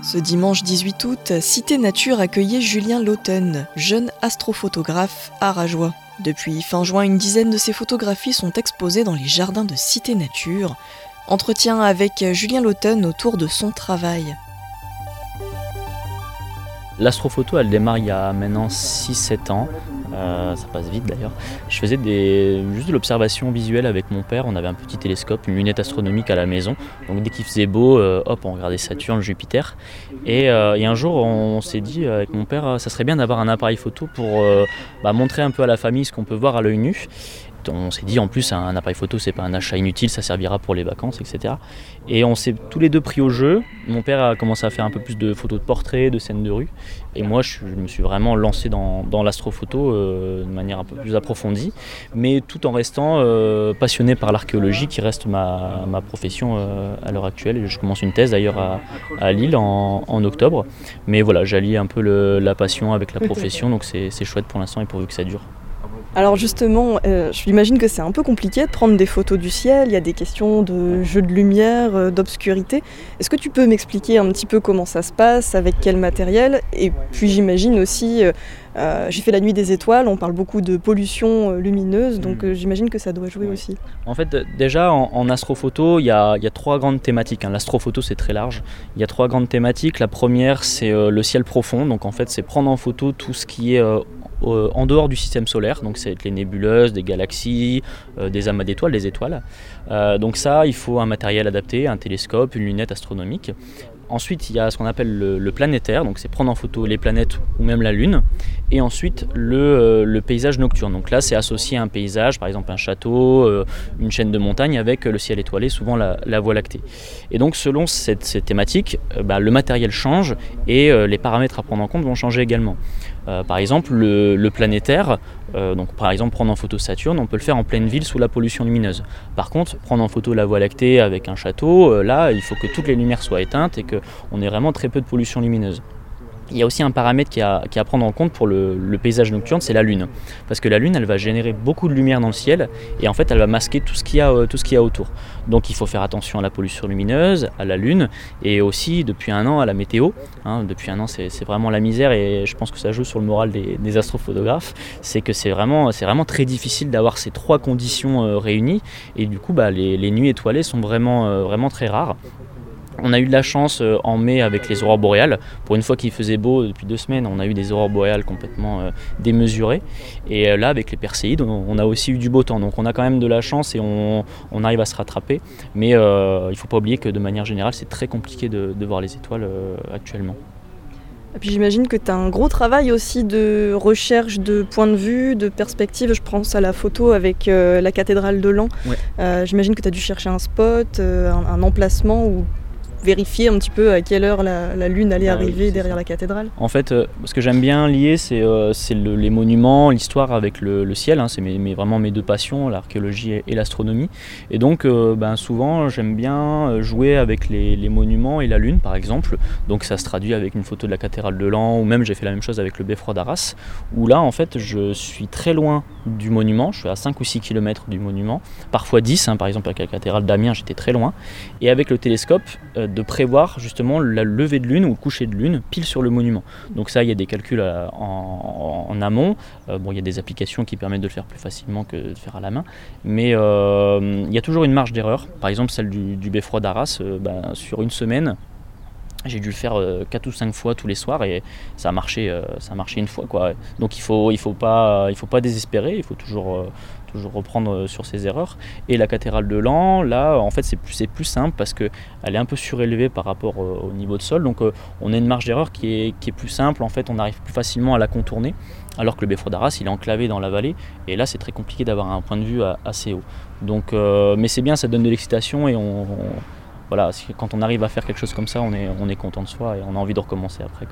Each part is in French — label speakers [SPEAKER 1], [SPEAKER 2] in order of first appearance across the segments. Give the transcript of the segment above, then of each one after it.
[SPEAKER 1] Ce dimanche 18 août, Cité Nature accueillait Julien Lauten, jeune astrophotographe arageois. Depuis fin juin, une dizaine de ses photographies sont exposées dans les jardins de Cité Nature. Entretien avec Julien Lauten autour de son travail.
[SPEAKER 2] L'astrophoto, elle démarre il y a maintenant 6-7 ans. Ça passe vite d'ailleurs. Je faisais juste de l'observation visuelle avec mon père. On avait un petit télescope, une lunette astronomique à la maison. Donc dès qu'il faisait beau, on regardait Saturne, Jupiter. Et un jour, on s'est dit avec mon père, ça serait bien d'avoir un appareil photo pour montrer un peu à la famille ce qu'on peut voir à l'œil nu. On s'est dit en plus un appareil photo c'est pas un achat inutile, ça servira pour les vacances, etc. Et on s'est tous les deux pris au jeu. Mon père a commencé à faire un peu plus de photos de portraits, de scènes de rue. Et moi je me suis vraiment lancé dans l'astrophoto de manière un peu plus approfondie, mais tout en restant passionné par l'archéologie qui reste ma profession à l'heure actuelle. Et je commence une thèse d'ailleurs à Lille en octobre. Mais voilà, j'allie un peu la passion avec la profession, donc c'est chouette pour l'instant et pourvu que ça dure.
[SPEAKER 1] Alors justement, j'imagine que c'est un peu compliqué de prendre des photos du ciel, il y a des questions de jeu de lumière, d'obscurité. Est-ce que tu peux m'expliquer un petit peu comment ça se passe, avec quel matériel ? Et puis j'imagine aussi, j'ai fait la nuit des étoiles, on parle beaucoup de pollution lumineuse, donc j'imagine que ça doit jouer aussi.
[SPEAKER 2] En fait, déjà en astrophoto, il y a 3 grandes thématiques. L'astrophoto c'est très large, il y a 3 grandes thématiques. La première c'est le ciel profond, donc en fait c'est prendre en photo tout ce qui est en dehors du système solaire, donc c'est les nébuleuses, des galaxies, des amas d'étoiles, des étoiles. Donc ça, il faut un matériel adapté, un télescope, une lunette astronomique. Ensuite, il y a ce qu'on appelle le planétaire, donc c'est prendre en photo les planètes ou même la Lune. Et ensuite, le paysage nocturne. Donc là, c'est associé à un paysage, par exemple un château, une chaîne de montagnes avec le ciel étoilé, souvent la Voie lactée. Et donc, selon cette thématique, le matériel change et les paramètres à prendre en compte vont changer également. Par exemple, le planétaire, donc par exemple prendre en photo Saturne, on peut le faire en pleine ville sous la pollution lumineuse. Par contre, prendre en photo la Voie lactée avec un château, là, il faut que toutes les lumières soient éteintes et qu'on ait vraiment très peu de pollution lumineuse. Il y a aussi un paramètre qui est à prendre en compte pour le paysage nocturne, c'est la Lune. Parce que la Lune, elle va générer beaucoup de lumière dans le ciel et en fait, elle va masquer tout ce qu'il y a autour. Donc il faut faire attention à la pollution lumineuse, à la Lune et aussi depuis un an à la météo. Depuis un an, c'est vraiment la misère et je pense que ça joue sur le moral des astrophotographes. C'est que c'est vraiment très difficile d'avoir ces 3 conditions réunies et du coup, les nuits étoilées sont vraiment très rares. On a eu de la chance en mai avec les aurores boréales. Pour une fois qu'il faisait beau depuis 2 semaines, on a eu des aurores boréales complètement démesurées. Et là, avec les Perséides, on a aussi eu du beau temps. Donc on a quand même de la chance et on arrive à se rattraper. Mais il ne faut pas oublier que de manière générale, c'est très compliqué de voir les étoiles actuellement.
[SPEAKER 1] Et puis j'imagine que tu as un gros travail aussi de recherche de points de vue, de perspective. Je pense à la photo avec la cathédrale de Laon. Ouais. J'imagine que tu as dû chercher un spot, un emplacement où vérifier un petit peu à quelle heure la Lune allait arriver derrière la cathédrale.
[SPEAKER 2] En fait, ce que j'aime bien lier, c'est les monuments, l'histoire avec le ciel. C'est vraiment mes 2 passions, l'archéologie et l'astronomie. Et donc, souvent, j'aime bien jouer avec les monuments et la Lune, par exemple. Donc, ça se traduit avec une photo de la cathédrale de Laon, ou même j'ai fait la même chose avec le beffroi d'Arras, où là, en fait, je suis très loin du monument. Je suis à 5 ou 6 km du monument, parfois 10. Par exemple, avec la cathédrale d'Amiens, j'étais très loin. Et avec le télescope, de prévoir justement la levée de lune ou le coucher de lune pile sur le monument. Donc ça, il y a des calculs en amont. Il y a des applications qui permettent de le faire plus facilement que de faire à la main. Mais il y a toujours une marge d'erreur. Par exemple, celle du beffroi d'Arras, sur une semaine, j'ai dû le faire 4 ou 5 fois tous les soirs et ça a marché une fois, quoi. Donc il faut pas désespérer, il faut toujours reprendre sur ses erreurs. Et la cathédrale de Laon, là, en fait, c'est plus simple parce qu'elle est un peu surélevée par rapport au niveau de sol. Donc on a une marge d'erreur qui est plus simple. En fait, on arrive plus facilement à la contourner. Alors que le beffroi d'Arras, il est enclavé dans la vallée. Et là, c'est très compliqué d'avoir un point de vue assez haut. Donc, mais c'est bien, ça donne de l'excitation et voilà, quand on arrive à faire quelque chose comme ça, on est content de soi et on a envie de recommencer après.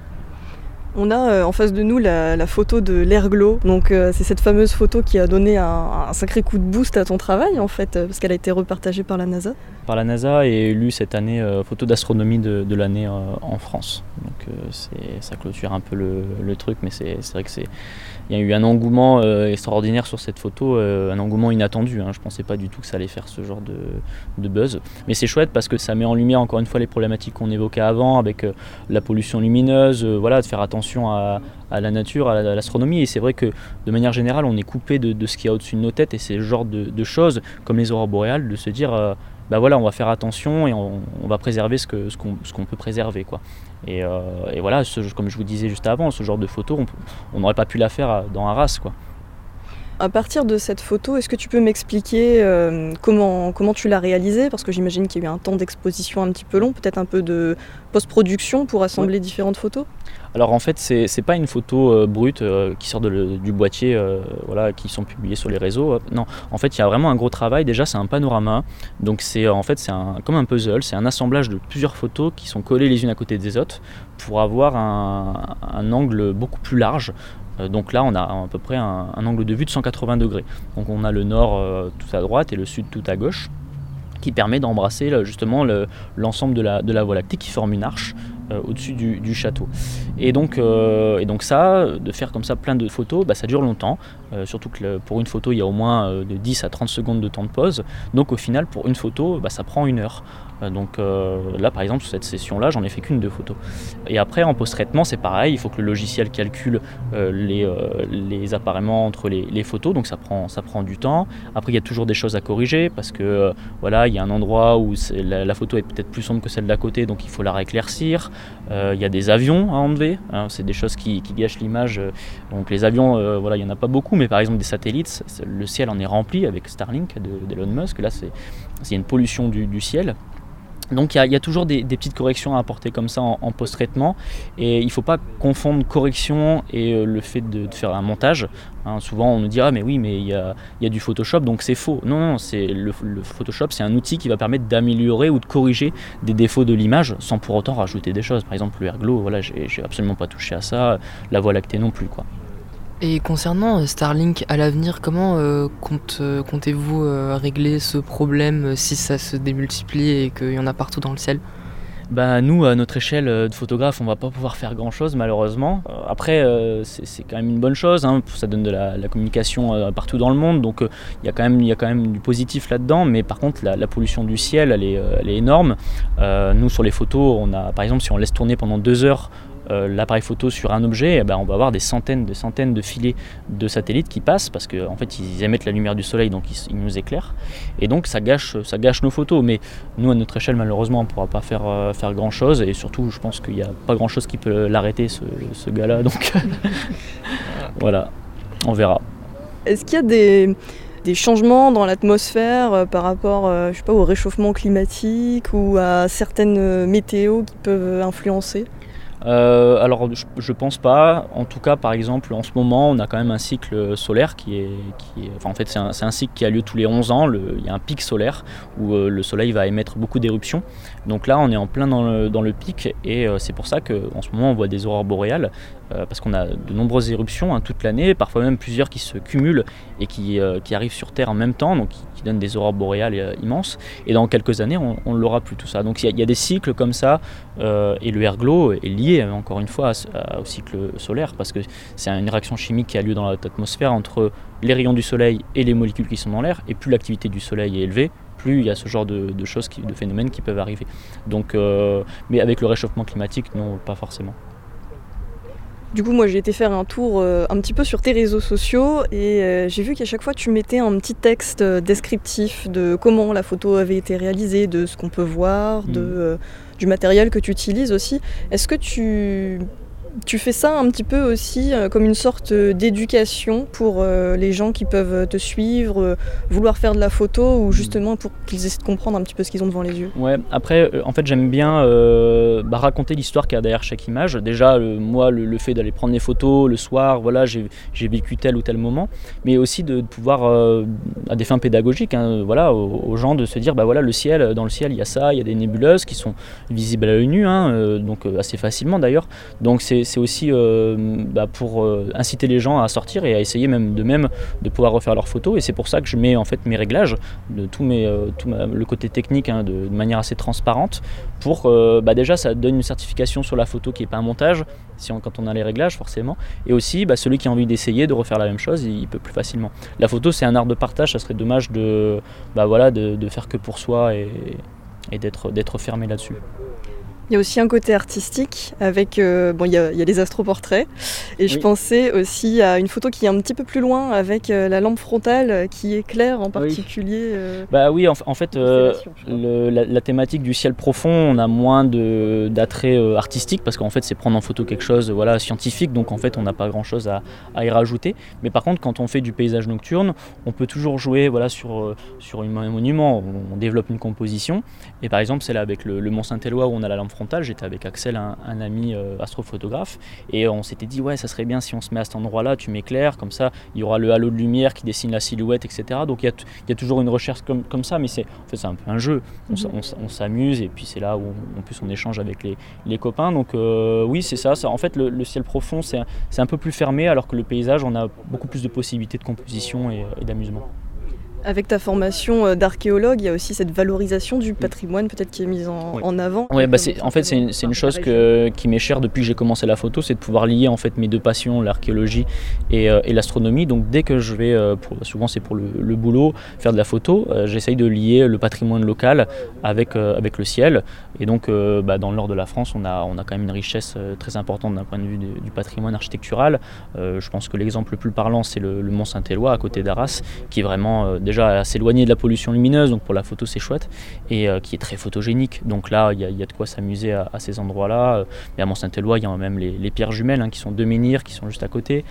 [SPEAKER 1] On a en face de nous la photo de l'Airglow. Donc c'est cette fameuse photo qui a donné un sacré coup de boost à ton travail en fait, parce qu'elle a été repartagée par la NASA.
[SPEAKER 2] Par la NASA et élue cette année photo d'astronomie de l'année en France. Donc ça clôture un peu le truc, mais c'est vrai que il y a eu un engouement extraordinaire sur cette photo, un engouement inattendu. Je pensais pas du tout que ça allait faire ce genre de buzz. Mais c'est chouette parce que ça met en lumière encore une fois les problématiques qu'on évoquait avant avec la pollution lumineuse, de faire attention à la nature, à l'astronomie. Et c'est vrai que de manière générale, on est coupé de ce qu'il y a au-dessus de nos têtes, et c'est le genre de choses comme les aurores boréales, de se dire on va faire attention et on va préserver ce qu'on peut préserver, quoi. Et voilà, comme je vous disais juste avant, ce genre de photo, on n'aurait pas pu la faire dans Arras, quoi.
[SPEAKER 1] À partir de cette photo, est-ce que tu peux m'expliquer comment tu l'as réalisée ? Parce que j'imagine qu'il y a eu un temps d'exposition un petit peu long, peut-être un peu de post-production pour assembler différentes photos ?
[SPEAKER 2] Alors en fait, c'est pas une photo brute qui sort du boîtier, qui sont publiées sur les réseaux. Non, en fait, il y a vraiment un gros travail. Déjà, c'est un panorama. Donc c'est comme un puzzle. C'est un assemblage de plusieurs photos qui sont collées les unes à côté des autres pour avoir un angle beaucoup plus large. Donc là, on a à peu près un angle de vue de 180 degrés. Donc on a le nord tout à droite et le sud tout à gauche, qui permet d'embrasser justement l'ensemble de la Voie lactée qui forme une arche au-dessus du château. Et donc ça, de faire comme ça plein de photos, ça dure longtemps. Surtout que pour une photo, il y a au moins de 10 à 30 secondes de temps de pause. Donc au final, pour une photo, ça prend 1 heure. Donc là, par exemple, sur cette session-là, j'en ai fait qu'une de photos. Et après, en post-traitement, c'est pareil. Il faut que le logiciel calcule les appareillements entre les photos. Donc ça prend du temps. Après, il y a toujours des choses à corriger parce que il y a un endroit où la photo est peut-être plus sombre que celle d'à côté, donc il faut la rééclaircir. Il y a des avions à enlever. C'est des choses qui gâchent l'image. Donc les avions, il n'y en a pas beaucoup, mais par exemple des satellites, le ciel en est rempli avec Starlink d'Elon Musk. Là, c'est une pollution du ciel. Donc il y a toujours des petites corrections à apporter comme ça en post-traitement, et il ne faut pas confondre correction et le fait de faire un montage. Souvent on nous dit mais oui, mais il y a du Photoshop, donc c'est faux. Non, le Photoshop, c'est un outil qui va permettre d'améliorer ou de corriger des défauts de l'image sans pour autant rajouter des choses. Par exemple le Airglow, j'ai absolument pas touché à ça, la Voie lactée non plus, quoi.
[SPEAKER 3] Et concernant Starlink, à l'avenir, comment comptez-vous régler ce problème si ça se démultiplie et qu'il y en a partout dans le ciel ?
[SPEAKER 2] Nous, à notre échelle de photographe, on va pas pouvoir faire grand-chose malheureusement. Après, c'est quand même une bonne chose, ça donne de la communication partout dans le monde, donc il y a quand même du positif là-dedans, mais par contre la pollution du ciel, elle est énorme. Nous, sur les photos, par exemple, si on laisse tourner pendant 2 heures l'appareil photo sur un objet, on va avoir des centaines de filets de satellites qui passent parce qu'en fait ils émettent la lumière du soleil, donc ils nous éclairent, et donc ça gâche nos photos. Mais nous, à notre échelle, malheureusement, on ne pourra pas faire grand chose, et surtout je pense qu'il n'y a pas grand chose qui peut l'arrêter, ce gars-là, donc voilà, on verra.
[SPEAKER 1] Est-ce qu'il y a des changements dans l'atmosphère par rapport au réchauffement climatique ou à certaines météos qui peuvent influencer ?
[SPEAKER 2] Alors je pense pas. En tout cas, par exemple, en ce moment, on a quand même un cycle solaire c'est un cycle qui a lieu tous les 11 ans. Il y a un pic solaire où le soleil va émettre beaucoup d'éruptions. Donc là, on est en plein dans le pic, et c'est pour ça qu'en ce moment, on voit des aurores boréales, parce qu'on a de nombreuses éruptions toute l'année, parfois même plusieurs qui se cumulent et qui arrivent sur Terre en même temps, donc qui donnent des aurores boréales immenses. Et dans quelques années, on l'aura plus, tout ça. Donc il y a des cycles comme ça, et le Airglow est lié encore une fois au cycle solaire, parce que c'est une réaction chimique qui a lieu dans l'atmosphère entre les rayons du soleil et les molécules qui sont dans l'air, et plus l'activité du soleil est élevée, plus il y a ce genre de choses, de phénomènes qui peuvent arriver. Donc, mais avec le réchauffement climatique, non, pas forcément.
[SPEAKER 1] Du coup, moi j'ai été faire un tour un petit peu sur tes réseaux sociaux, et j'ai vu qu'à chaque fois tu mettais un petit texte descriptif de comment la photo avait été réalisée, de ce qu'on peut voir, du matériel que tu utilises aussi. Est-ce que tu fais ça un petit peu aussi comme une sorte d'éducation pour les gens qui peuvent te suivre, vouloir faire de la photo, ou justement pour qu'ils essaient de comprendre un petit peu ce qu'ils ont devant les yeux ?
[SPEAKER 2] Ouais, après, en fait, j'aime bien raconter l'histoire qu'il y a derrière chaque image. Déjà, moi, le fait d'aller prendre des photos le soir, j'ai vécu tel ou tel moment, mais aussi de pouvoir, à des fins pédagogiques, aux gens, de se dire, le ciel, dans le ciel, il y a ça, il y a des nébuleuses qui sont visibles à l'œil nu, donc assez facilement d'ailleurs. Donc c'est c'est aussi pour inciter les gens à sortir et à essayer même de pouvoir refaire leurs photos. Et c'est pour ça que je mets en fait mes réglages, de le côté technique de manière assez transparente pour déjà ça donne une certification sur la photo qui n'est pas un montage quand on a les réglages forcément, et aussi celui qui a envie d'essayer de refaire la même chose, il peut plus facilement. La photo c'est un art de partage, ça serait dommage de faire que pour soi et d'être fermé là-dessus.
[SPEAKER 1] Il y a aussi un côté artistique avec, il y a les astroportraits et je pensais aussi à une photo qui est un petit peu plus loin avec la lampe frontale qui éclaire en particulier.
[SPEAKER 2] En fait, la thématique du ciel profond, on a moins d'attrait artistique parce qu'en fait c'est prendre en photo quelque chose scientifique, donc en fait on n'a pas grand-chose à y rajouter. Mais par contre quand on fait du paysage nocturne, on peut toujours jouer sur un monument, on développe une composition. Et par exemple c'est là avec le Mont Saint-Éloi où on a la lampe frontale. J'étais avec Axel, un ami astrophotographe, et on s'était dit ça serait bien si on se met à cet endroit-là, tu m'éclaires, comme ça il y aura le halo de lumière qui dessine la silhouette, etc. Donc il y a toujours une recherche comme ça, mais c'est un peu un jeu. On s'amuse et puis c'est là où en plus on échange avec les copains. Donc oui c'est ça. En fait le ciel profond c'est un peu plus fermé, alors que le paysage on a beaucoup plus de possibilités de composition et d'amusement.
[SPEAKER 1] Avec ta formation d'archéologue, il y a aussi cette valorisation du patrimoine peut-être qui est mise en avant.
[SPEAKER 2] Oui, en fait c'est une chose qui m'est chère depuis que j'ai commencé la photo, c'est de pouvoir lier en fait mes deux passions, l'archéologie et l'astronomie. Donc dès que je vais, souvent c'est pour le boulot, faire de la photo, j'essaye de lier le patrimoine local avec le ciel. Et donc dans le nord de la France, on a quand même une richesse très importante d'un point de vue du patrimoine architectural. Je pense que l'exemple le plus parlant c'est le Mont Saint-Éloi à côté d'Arras, qui est vraiment déjà assez éloigné de la pollution lumineuse, donc pour la photo c'est chouette, et qui est très photogénique. Donc là il y a de quoi s'amuser à ces endroits-là. Et à Mont Saint-Éloi il y a même les pierres jumelles qui sont deux menhirs qui sont juste à côté.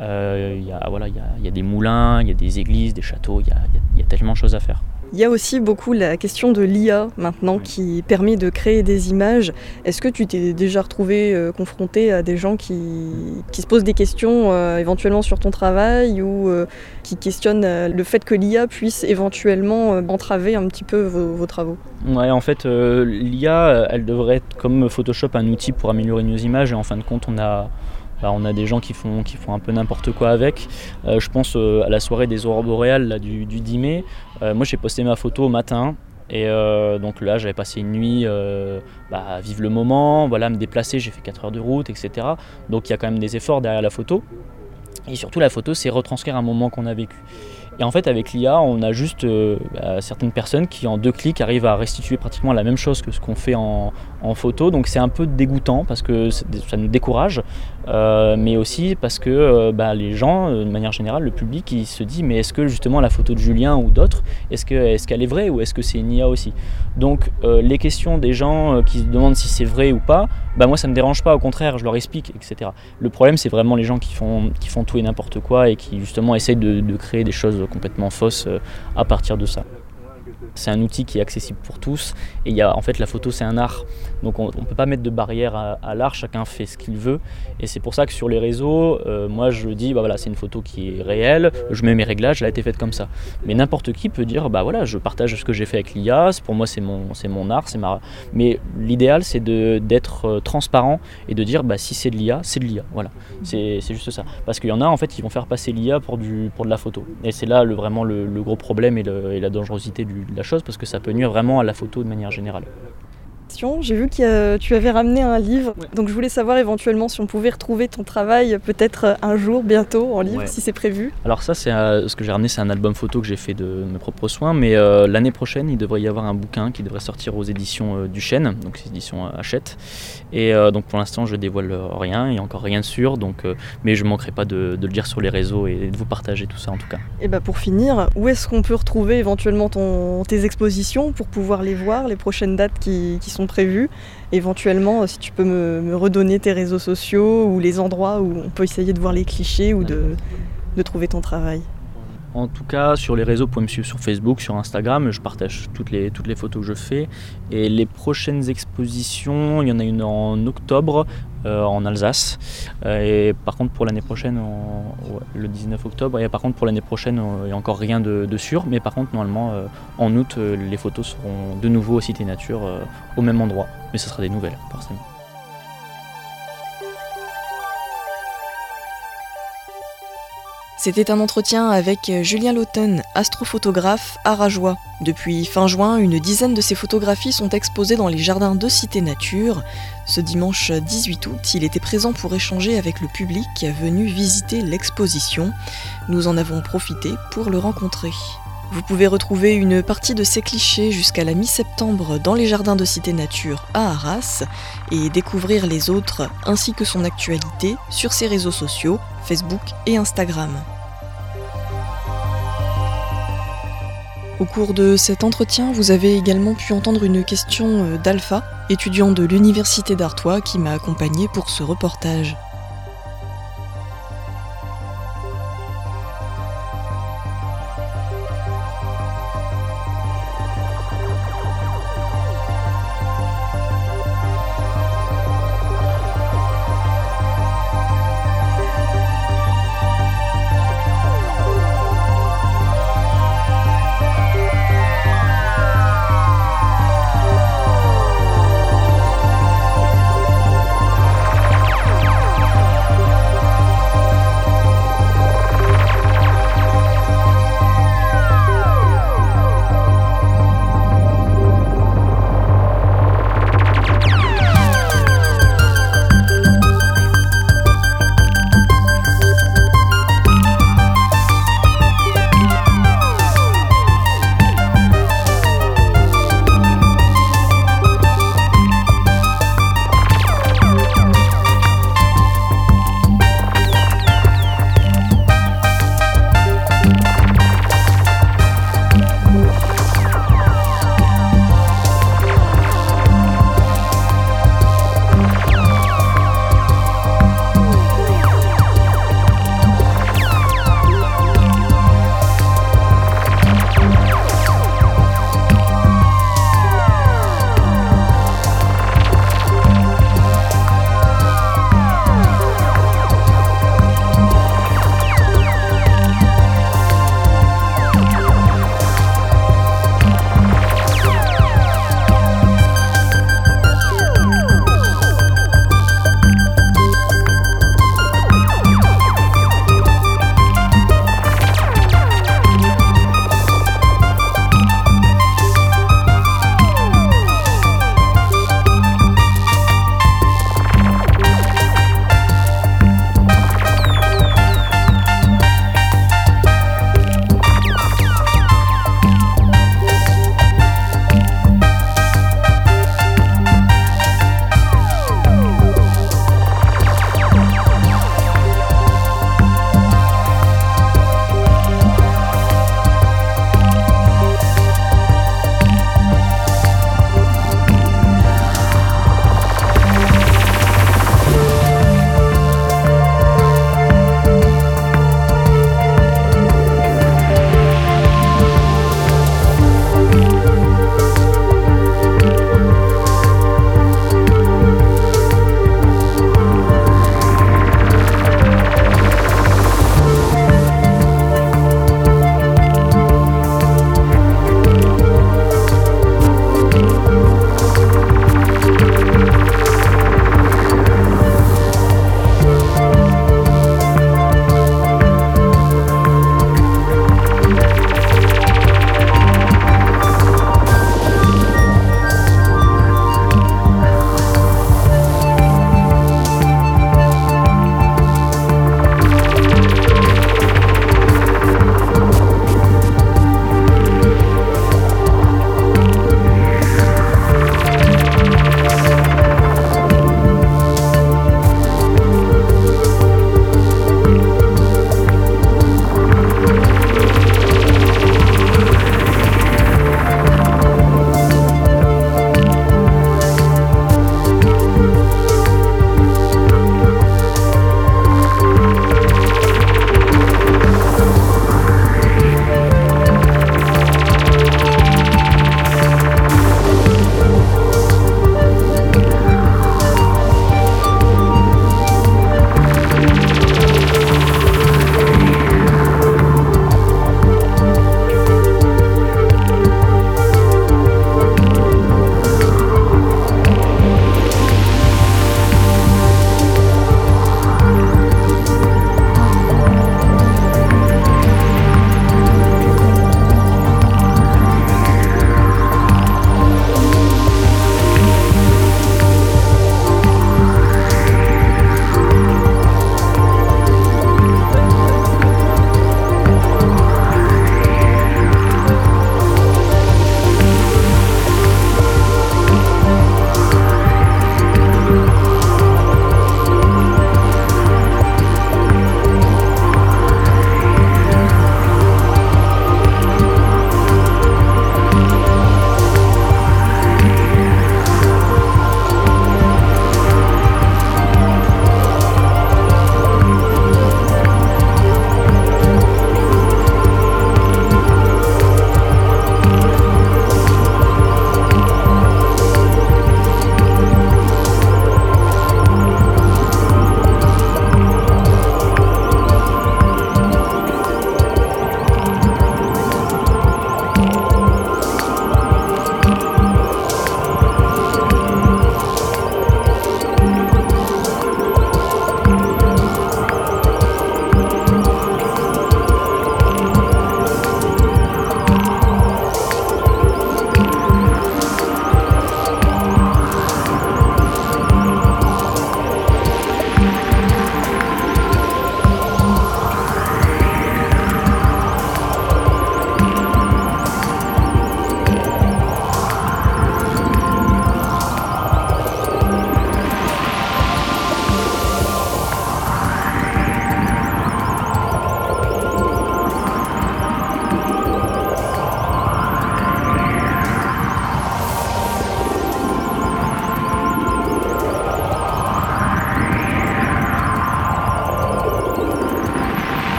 [SPEAKER 2] Il y a des moulins, il y a des églises, des châteaux, il y a tellement de choses à faire.
[SPEAKER 1] Il y a aussi beaucoup la question de l'IA maintenant qui permet de créer des images. Est-ce que tu t'es déjà retrouvé confronté à des gens qui se posent des questions éventuellement sur ton travail ou qui questionnent le fait que l'IA puisse éventuellement entraver un petit peu vos travaux ?
[SPEAKER 2] Ouais, en fait, l'IA, elle devrait être comme Photoshop un outil pour améliorer nos images, et en fin de compte, on a des gens qui font un peu n'importe quoi avec. Je pense à la soirée des aurores boréales là, du 10 mai. Moi j'ai posté ma photo au matin et donc là j'avais passé une nuit à vivre le moment, me déplacer, j'ai fait 4 heures de route, etc. Donc il y a quand même des efforts derrière la photo. Et surtout la photo c'est retranscrire un moment qu'on a vécu. Et en fait avec l'IA on a juste certaines personnes qui en 2 clics arrivent à restituer pratiquement la même chose que ce qu'on fait en photo. Donc c'est un peu dégoûtant parce que ça nous décourage, mais aussi parce que les gens, de manière générale, le public, il se dit mais est-ce que justement la photo de Julien ou d'autres, est-ce qu'elle est vraie ou est-ce que c'est une IA aussi ? Donc les questions des gens qui se demandent si c'est vrai ou pas, moi ça me dérange pas, au contraire je leur explique, etc. Le problème c'est vraiment les gens qui font tout et n'importe quoi et qui justement essayent de créer des choses complètement fausses à partir de ça. C'est un outil qui est accessible pour tous et en fait la photo c'est un art, donc on ne peut pas mettre de barrière à l'art, chacun fait ce qu'il veut, et c'est pour ça que sur les réseaux, moi je dis c'est une photo qui est réelle, je mets mes réglages, elle a été faite comme ça. Mais n'importe qui peut dire je partage ce que j'ai fait avec l'IA, pour moi c'est mon art, mais l'idéal c'est d'être transparent et de dire si c'est de l'IA, c'est de l'IA, voilà. C'est juste ça, parce qu'il y en a en fait qui vont faire passer l'IA pour de la photo, et c'est là vraiment le gros problème et la dangerosité de la chose, parce que ça peut nuire vraiment à la photo de manière générale.
[SPEAKER 1] J'ai vu que tu avais ramené un livre, donc je voulais savoir éventuellement si on pouvait retrouver ton travail peut-être un jour, bientôt, en livre, si c'est prévu.
[SPEAKER 2] Alors ça, c'est ce que j'ai ramené, c'est un album photo que j'ai fait de mes propres soins, mais l'année prochaine, il devrait y avoir un bouquin qui devrait sortir aux éditions du Chêne, donc c'est édition Hachette, et donc pour l'instant, je dévoile rien, il n'y a encore rien de sûr, mais je ne manquerai pas de le dire sur les réseaux et de vous partager tout ça en tout cas.
[SPEAKER 1] Et pour finir, où est-ce qu'on peut retrouver éventuellement tes expositions pour pouvoir les voir, les prochaines dates qui sont prévues? Éventuellement, si tu peux me redonner tes réseaux sociaux ou les endroits où on peut essayer de voir les clichés ou de trouver ton travail.
[SPEAKER 2] En tout cas, sur les réseaux, vous pouvez me suivre sur Facebook, sur Instagram, je partage toutes les photos que je fais. Et les prochaines expositions, il y en a une en octobre en Alsace. Et par contre, pour l'année prochaine, le 19 octobre, et par contre, pour l'année prochaine, il n'y a encore rien de sûr. Mais par contre, normalement, en août, les photos seront de nouveau au Cité Nature, au même endroit. Mais ce sera des nouvelles, forcément.
[SPEAKER 1] C'était un entretien avec Julien Laughton, astrophotographe à Rajoie. Depuis fin juin, une dizaine de ses photographies sont exposées dans les jardins de Cité Nature. Ce dimanche 18 août, il était présent pour échanger avec le public venu visiter l'exposition. Nous en avons profité pour le rencontrer. Vous pouvez retrouver une partie de ces clichés jusqu'à la mi-septembre dans les jardins de Cité Nature à Arras et découvrir les autres ainsi que son actualité sur ses réseaux sociaux, Facebook et Instagram. Au cours de cet entretien, vous avez également pu entendre une question d'Alpha, étudiant de l'Université d'Artois qui m'a accompagné pour ce reportage.